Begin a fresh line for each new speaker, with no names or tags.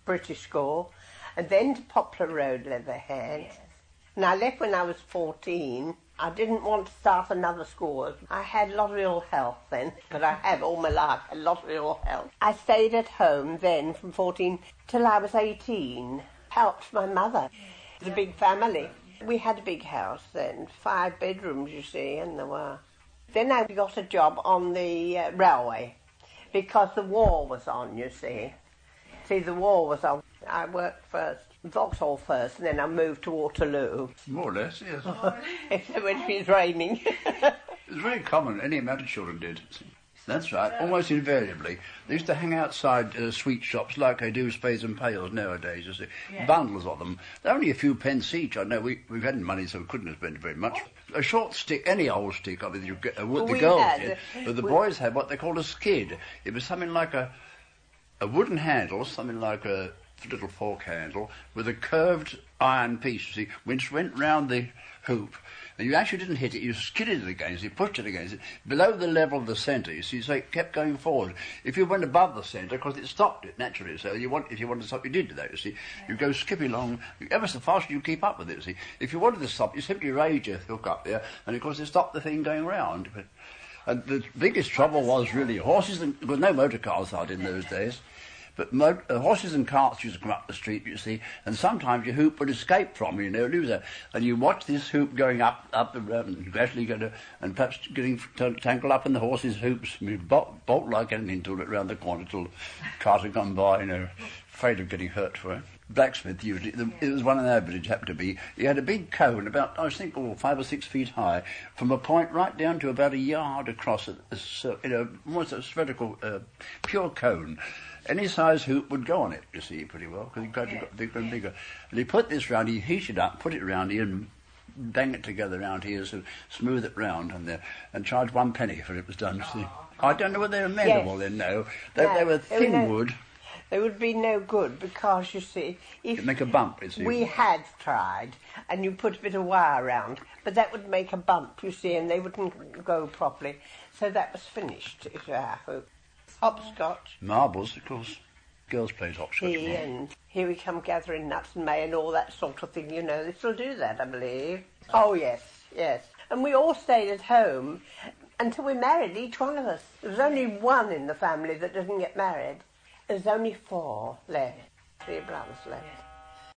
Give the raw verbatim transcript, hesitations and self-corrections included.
British School, and then to Poplar Road, Leatherhead. Yes. And I left when I was fourteen. I didn't want to start another school. I had a lot of ill health then, but I have all my life, a lot of ill health. I stayed at home then from fourteen till I was eighteen. Helped my mother. It was a big family. We had a big house then, five bedrooms, you see, and there were. Then I got a job on the uh, railway because the war was on, you see. See, the war was on. I worked first, Vauxhall first, and then I moved to Waterloo.
More or less, yes.
Except when it was raining.
It was very common, any amount of children did. That's right, almost invariably. They used to hang outside uh, sweet shops like they do spades and pails nowadays, you see. Yeah. Bundles of them. They're only a few pence each. I know we, we've had money, so we couldn't have spent very much. A short stick, any old stick, I mean, you get, uh, what the girls had. did, but the we... boys had what they called a skid. It was something like a, a wooden handle, something like a little fork handle, with a curved iron piece, you see, which went round the hoop. And you actually didn't hit it, you skidded it against it, you pushed it against it, below the level of the centre, you see, so it kept going forward. If you went above the centre, because it stopped it naturally, so you want, if you wanted to stop, you did that, you see. You go skipping along, ever so fast you keep up with it, you see. If you wanted to stop, you simply raise your hook up there, and of course it stopped the thing going round. But, and the biggest trouble was really horses, and there were no motor cars out in those days. But mo- uh, horses and carts used to come up the street, you see, and sometimes your hoop would escape from you, you know, lose that. And you watch this hoop going up, up and, um, and gradually going to, and perhaps getting t- tangled up in the horse's hoops. And you bolt, bolt like anything till it round the corner, till the cart had gone by, you know, afraid of getting hurt for it. Blacksmith usually, the, it was one in our village, happened to be. He had a big cone, about, I think, oh, five or six feet high, from a point right down to about a yard across, a, a, you know, almost a spherical, uh, pure cone. Any size hoop would go on it, you see, pretty well, because he gradually got bigger and bigger. And he put this round, he heated it up, put it round here, and bang it together round here, so smooth it round, and there, and charge one penny for it was done, you see. I don't know whether they were mendable then, no. They,
no.
they were thin
no,
wood.
They would be no good, because, you see, if
It'd make a bump, you see.
We had tried, and you put a bit of wire around, but that would make a bump, you see, and they wouldn't go properly. So that was finished, if our hoop. Hopscotch.
Marbles, of course. Girls played hopscotch.
He and here we come gathering nuts and may and all that sort of thing, you know. They still do that, I believe. Oh, yes, yes. And we all stayed at home until we married, each one of us. There was only one in the family that didn't get married. There's only four left. Three brothers left.